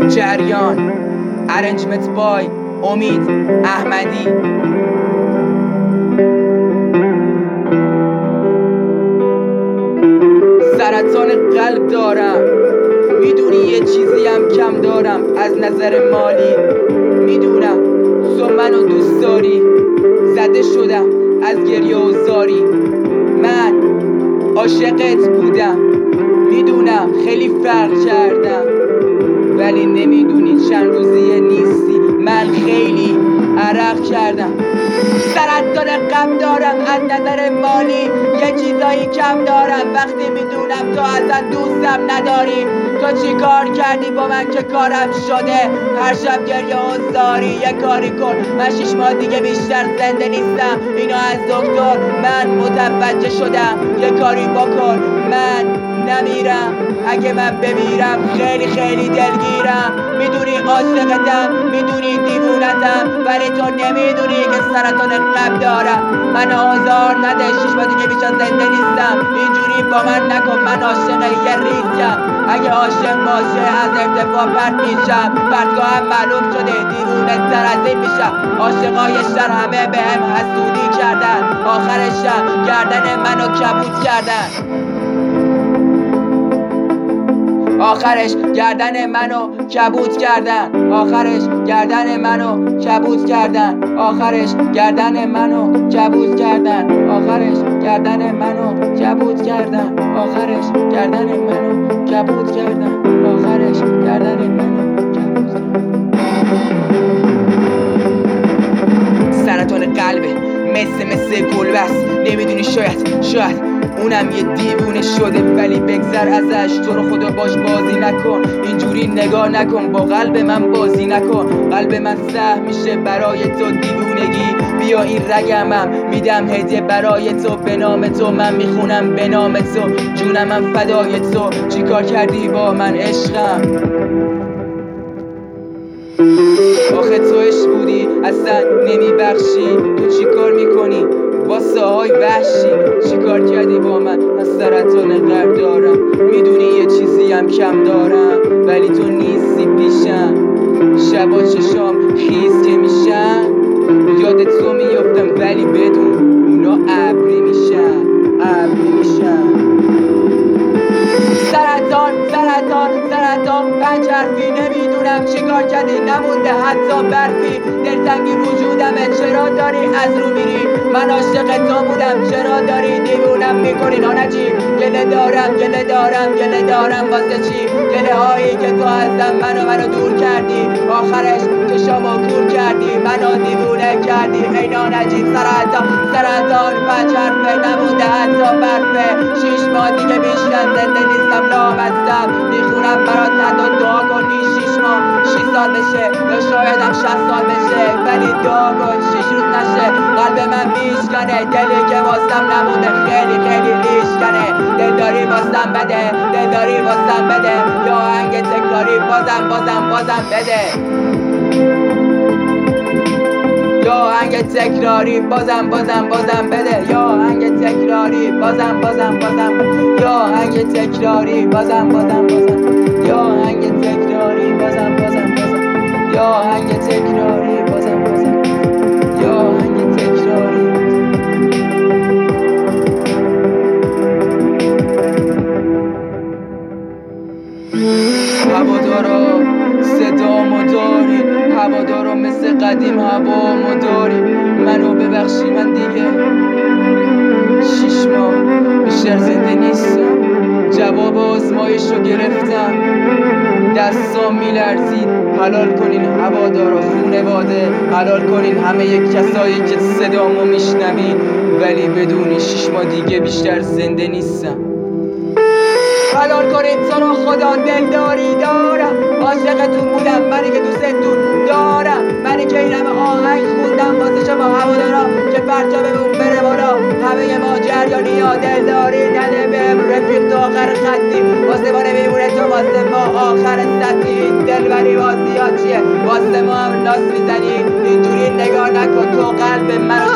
جریان ارنجمنت بای امید احمدی. سرطان قلب دارم، میدونی یه چیزی هم کم دارم از نظر مالی. میدونم تو منو دوست داری، زده شدم از گریه و زاری. من عاشقت بودم، میدونم خیلی فرق کردم، ولی نمیدونی چند روزیه نیستی. من خیلی عرق کردم. سرطان غم دارم از نظر مالی، یه چیزایی کم دارم وقتی میدونم تو اصلا دوستم نداری. تو چی کار کردی با من که کارم شده؟ هر شب گریه و زاری. یه کاری کن، من 6 ماه دیگه بیشتر زنده نیستم، اینو از دکتر من متوجه شدم. یه کاری بکن من نمیرم، اگه من بمیرم خیلی خیلی دلگیرم. میدونی عاشقتم، میدونی دیوونتم، ولی تو نمیدونی که سرطان قلب دارم. من آزار نده، 6 ماه دیگه بیشتر زنده نیستم، اینجوری با من نکن. من عاشق یه ریزیم، اگه عاشق باشه از ارتفاع پرت میشم. پرتگاهم معلوم شده، دیوونه تر از این میشم. عاشقای شهر همه بهم حسودی کردن، آخرشم گردن منو کبود کردن. آخرش گردن منو کبود کردن. آخرش گردن منو کبود کردن. آخرش گردن منو کبود کردن. آخرش گردن منو کبود کردن. آخرش گردن منو کبود کردن. آخرش گردن منو کبود کردن. سرطان قلبه مثل گلبست، نمیدونی شاید اونم یه دیوونه شده، ولی بگذر ازش. تو رو خدا باش بازی نکن، اینجوری نگاه نکن، با قلب من بازی نکن. قلب من سهم میشه برای تو دیوونگی. بیا این رگمم میدم هدیه برای تو، به نام تو من میخونم، به نام تو جونم من فدای تو. چی کار کردی با من عشقم؟ آخه تو عشق بودی اصلا نمیبخشی. تو چی کار میکنی واسه های وحشی؟ چی کار کردی با من؟ من سرطان قلب دارم، میدونی یه چیزی هم کم دارم، ولی تو نیستی پیشم. شبا چشام خیز که میشن، یاد تو میافتم، ولی بدون اونا ابری میشن. سرطان پنج حرفی، نمیدونم چی کار کردی، نمونده حتی برفی. دلتنگی وجودمه، چرا داری از رو میری؟ من عاشق تو بودم، چرا داری دیوونم میکنی؟ نانجی گله دارم واسه چی؟ گله هایی که تو ازم منو دور کردی. آخرش چشامو کور کردی، منو دیوونه کردی. ای نانجی سرطان پنج حرفه، نمونده حتی برفه. 6 ماه دیگه بیشتر زنده نیستم، لامصب میخونم برات حتی دعا کنی. 6 ماه 6 سال بشه یا شاید هم 60 سال بشه، ولی دعا کن 6 روز نشه. قلب من میشکنه، دلی که واسم نمونده خیلی خیلی لیشکنه. دلداری واسم بده، یا آهنگ تکراری بازم بده. یا آهنگ تکراری بازم بده. یا آهنگ تکراری بازم یا آهنگ تکراری بازم یا آهنگ تکراری بازم یا آهنگ تکراری بازم یا آهنگ تکراری. هوادارا صدامو داری، هوادارا مثل قدیم هوامو داری. منو ببخشی، من دیگه 6 ماه بیشتر زنده نیستم. جواب آزمایشو گرفتم، دستام میلرزید. حلال کنین هوادارا، خونواده حلال کنین همه کسایی که صدامو میشنوین، ولی بدونی 6 ماه دیگه بیشتر زنده نیستم. حلال کنین تو رو خدا، دلداری دارم، عاشقتون بودم، منی که دوستتون دارم، منی که این همه آهنگ خوندم واسه شما هوادارا که پرچممون بره بالا. همه ما جریانی ها، دلداری نده بهم رفیق تو آخر خطی، واسه ما نمیمونه تو، واسه ما آخر سطحی. دلبری بازی ها چیه؟ واسه ما هم لاس میزنی، اینجوری نگاه نکن، تو قلب منو